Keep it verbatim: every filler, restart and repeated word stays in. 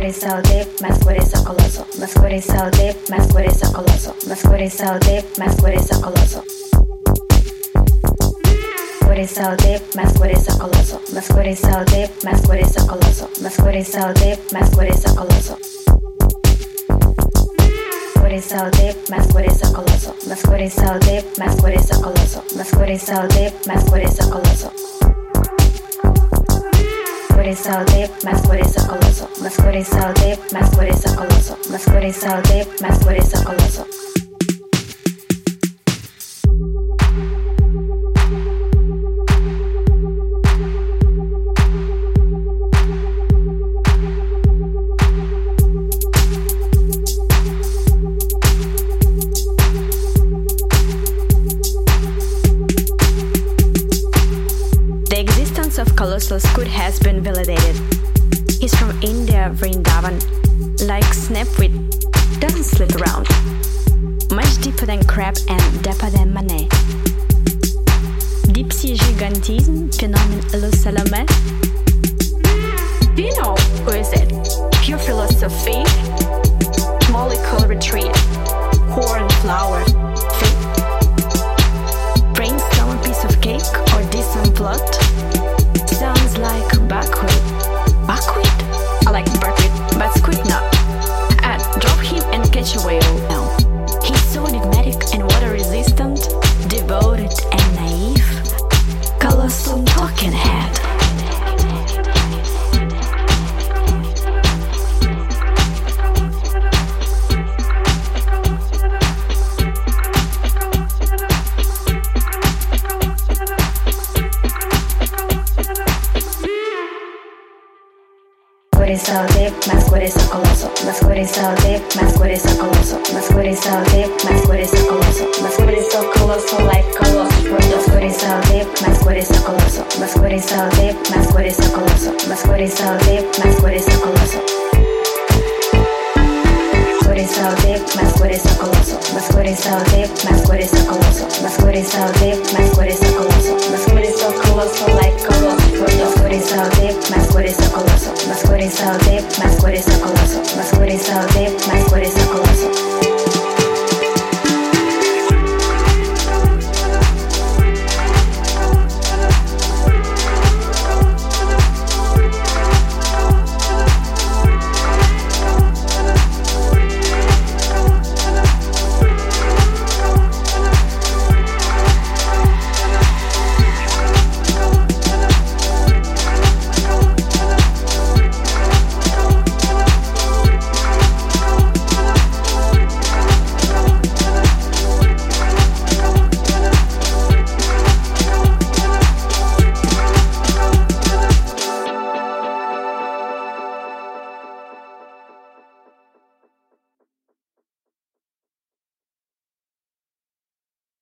saudade, mas por isso coloso, mas por saudade, mas por isso coloso, mas por saudade, mas por isso coloso. Por saudade, mas por isso coloso, mas por saudade, mas por isso coloso, mas por saudade, mas por isso coloso. Por saudade, mas por isso coloso, mas por saudade, mas por isso coloso, mas por saudade, mas por isso coloso. Por saudade, mas por isso coloso, mas por saudade, mas por isso coloso, mas por saudade, mas por isso coloso. Of Colossus could has been validated. He's from India, Vrindavan, like Snapwit, doesn't slip around. Much deeper than crab and dapper than Manet. Deep sea gigantism, phenomenon Le Salomé. Do you know who is it? Pure philosophy, molecule retreat, corn flour, faith. Brainstorm a piece of cake or decent plot. Sounds like buckwheat. Buckwheat? I like buckwheat, but squid not. Add, drop him and catch a whale. No. He's so enigmatic and water resistant, devoted and naive. Colossal talking head. Por saudade, mas por isso coloso, mas por saudade, mas por isso coloso, mas por saudade, mas por isso coloso, mas por isso coloso like coloso, mas por saudade, mas por isso coloso, mas por saudade, mas por isso coloso, mas por saudade, mas por isso coloso. Por saudade, mas por isso coloso, mas por saudade, mas por isso coloso, mas por saudade, mas por isso coloso, mas por isso coloso like coloso, mas por saudade, mas por isso coloso, mas por saudade, mas por isso coloso, mas por saudade, mas por isso coloso.